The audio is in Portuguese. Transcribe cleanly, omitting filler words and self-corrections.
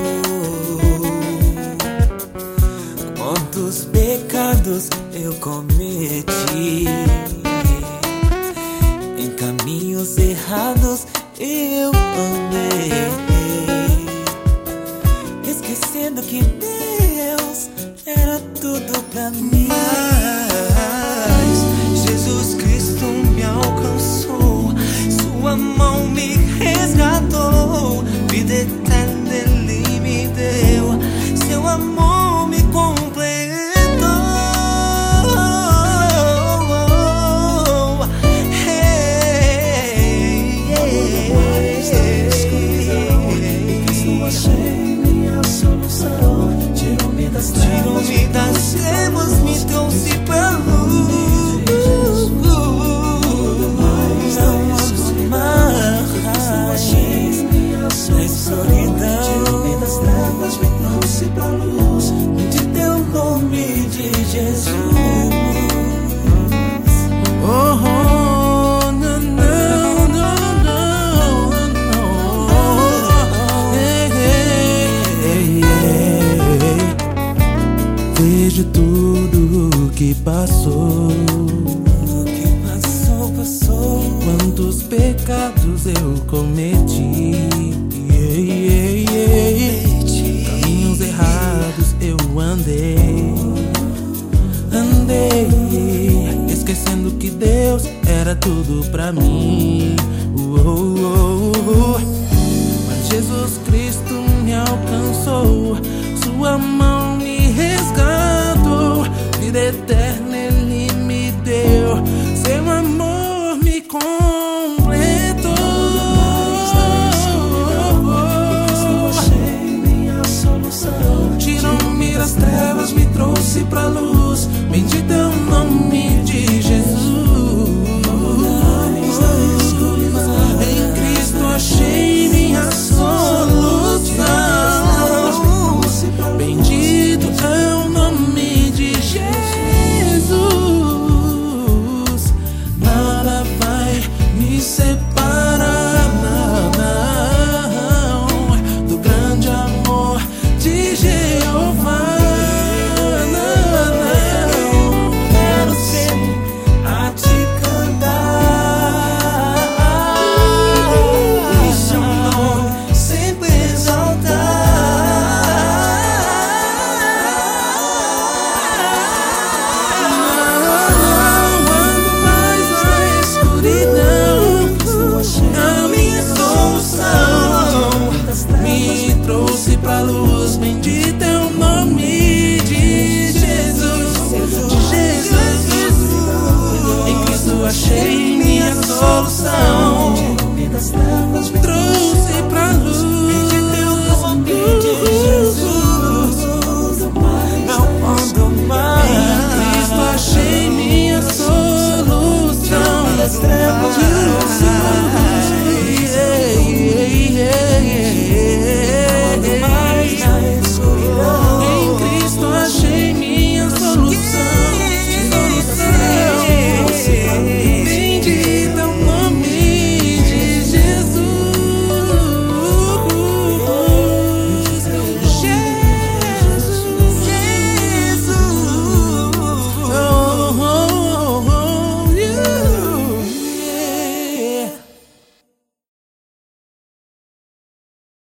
Quantos pecados eu cometi, em caminhos errados eu andei, esquecendo que Deus era tudo pra mim. Mas Jesus Cristo me alcançou, sua mão me resgatou, vida eterna Ele me deu, seu amor me completou. Tirou-me das trevas, me trouxe pra luz. Não mais na escuridão. Tirou-me das trevas, me trouxe pra luz. De teu nome de Jesus. Oh, oh, não, não, não, não, não. Vejo tudo que passou, Passou. quantos pecados eu cometi, caminhos errados eu andei, esquecendo que Deus era tudo pra mim. Mas Jesus Cristo me alcançou, sua mão me resgatou, vida eterna Ele me deu, seu amor me completou. Tirou-me das trevas, me trouxe pra luz, bendito é o nome de Jesus. Em Cristo achei minha solução, bendito é o nome de Jesus. Nada vai me separar, não, do grande amor de Jeová. Quero sempre a te cantar E seu nome sempre exaltar. Ando mais na escuridão, a minha solução me trouxe pra luz, bendito é o